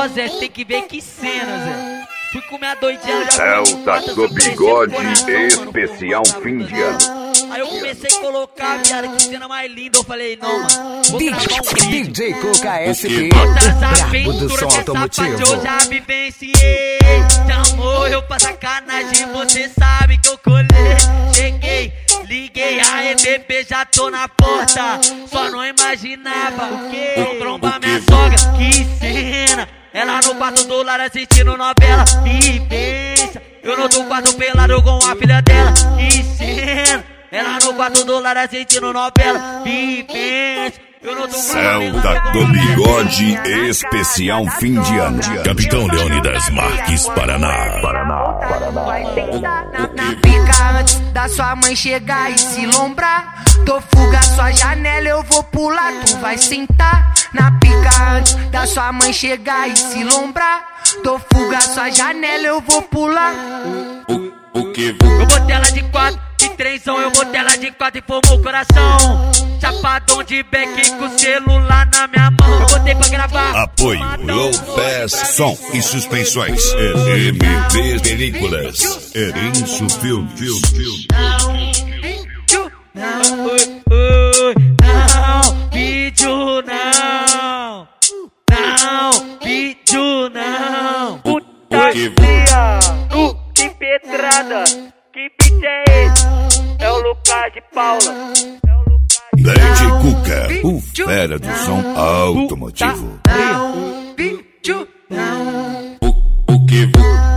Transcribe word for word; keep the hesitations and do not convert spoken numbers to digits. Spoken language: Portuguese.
Ó Zé, tem que ver que cena, Zé. Fui comer a doidinha. Celta do Bigode especial fim de ano. Aí eu comecei a colocar, viado, que cena mais linda. Eu falei, não, mano, vou D gravar um vídeo. J Coca S P, Essas brabo do aventuras som dessa automotivo. parte eu já vivenciei. Chamou eu pra sacanagem, você sabe que eu colei. Cheguei, liguei, a E B P já tô na porta. Só não imaginava o que? Trombar minha sogra, que cena. Ela no quarto do lar assistindo novela. E pensa, eu no quarto pelado com a filha dela. Que cena. Ela no quarto do lar assistindo novela. E pensa, eu no Celta do Bigode especial fim de ano. Capitão Leônidas Marques, Paraná. Paraná, Paraná. Vai sentar na, na pica antes da sua mãe chegar e se lombrar. Tô fuga sua janela, eu vou pular. Tu vai sentar na pica antes da sua mãe chegar e se lombrar. Tô fuga sua janela, eu vou pular. O, o que? Eu botei ela de quatro, de trêsão, eu botei ela de quatro e formou o coração. Chapadão de beck com celular na minha mão. Eu botei pra gravar. Apoio Low Pass Som e Suspensões. M B Películas. Erinço Film, Film, Film. Não, oi, oi, não, vídeo não. Não, vídeo não. Puta fria, nu, que pedrada. Que beat é esse? É o Lucas de Paula. D J Cuca, o fera do som automotivo. Não, vídeo não. O, o que?